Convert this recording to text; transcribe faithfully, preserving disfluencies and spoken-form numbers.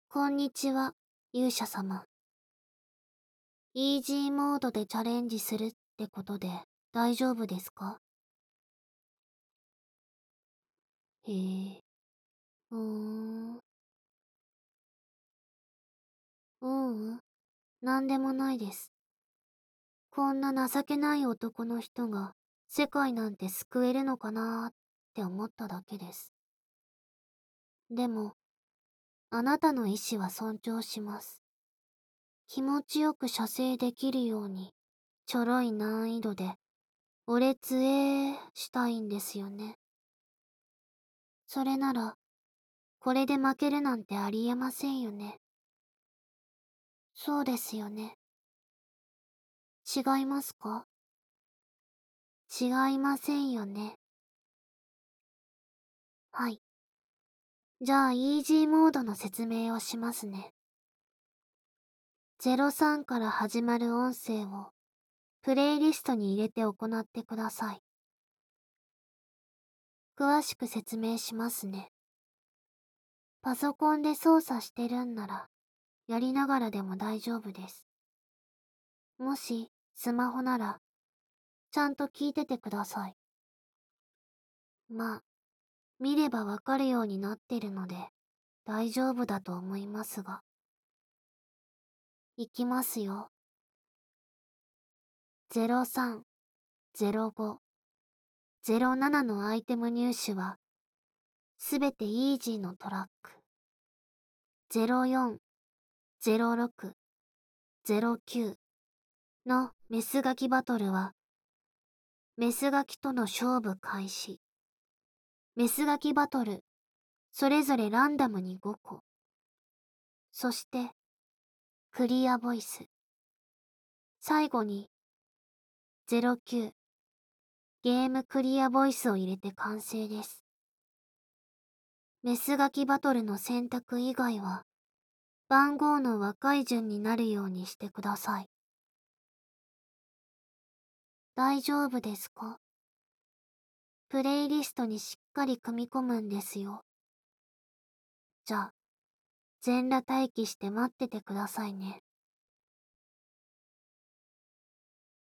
こんにちは、勇者様。イージーモードでチャレンジするってことで大丈夫ですか？へえ、うーん。ううん、なんでもないです。こんな情けない男の人が世界なんて救えるのかなーって思っただけです。でも、あなたの意志は尊重します。気持ちよく射精できるように、ちょろい難易度で、俺つえーしたいんですよね。それなら、これで負けるなんてありえませんよね。そうですよね。違いますか？違いませんよね。はい。じゃあ、イージーモードの説明をしますね。ゼロさんから始まる音声を、プレイリストに入れて行ってください。詳しく説明しますね。パソコンで操作してるんなら、やりながらでも大丈夫です。もし、スマホなら、ちゃんと聞いててください。まあ、見ればわかるようになってるので、大丈夫だと思いますが。いきますよ。ゼロさん、ゼロご、ゼロななのアイテム入手は、すべてイージーのトラック。ゼロよん、ゼロろく、ゼロきゅうのメスガキバトルは、メスガキとの勝負開始。メスガキバトル、それぞれランダムにごこ。そして、クリアボイス。最後に、ゼロきゅう、ゲームクリアボイスを入れて完成です。メスガキバトルの選択以外は、番号の若い順になるようにしてください。大丈夫ですか？プレイリストにしっかり組み込むんですよ。じゃあ、全裸待機して待っててくださいね。